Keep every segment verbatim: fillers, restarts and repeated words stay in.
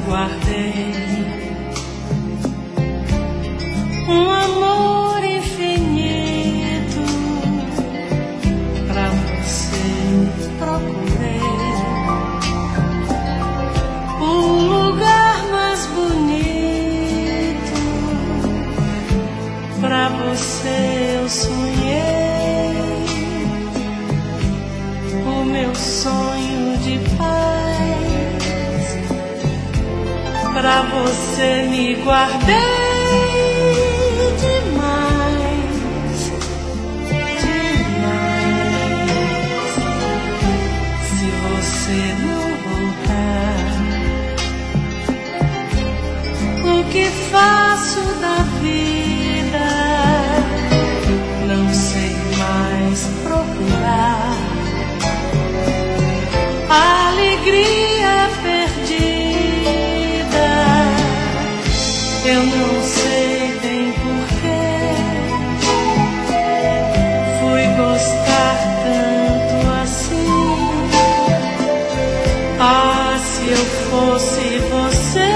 guardei um amor infinito, pra você procurei o lugar mais bonito, pra você eu sonhei o meu sonho de paz, pra você me guardei. O que faço da vida? Não sei mais procurar. A alegria perdida, eu não sei bem porquê. Fui gostar tanto assim. Ah, se eu fosse você,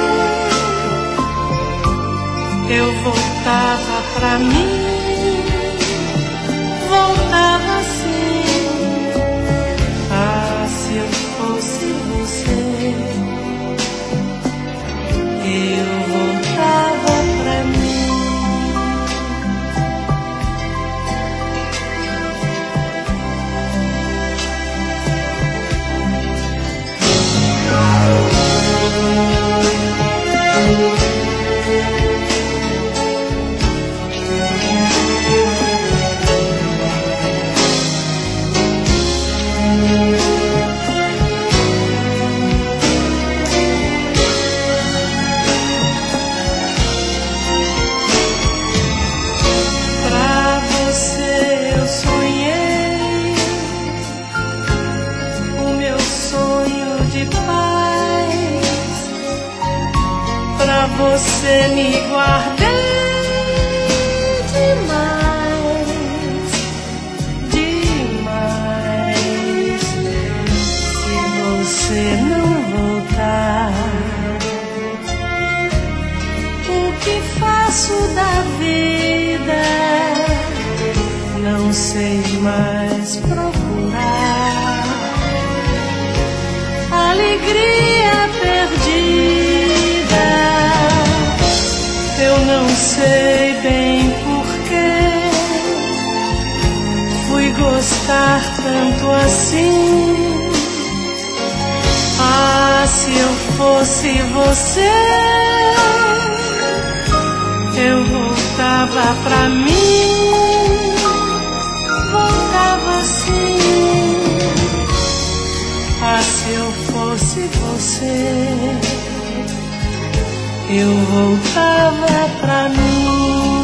eu voltava pra mim, voltava assim. Ah, se eu fosse você, eu voltava pra mim. Pra você me guardei demais, demais. Se você não voltar, o que faço da vida? Não sei mais procurar. Alegria perdida, eu não sei bem porquê. Fui gostar tanto assim. Ah, se eu fosse você, eu voltava pra mim, voltava assim. Ah, se eu fosse você, eu voltava pra mim.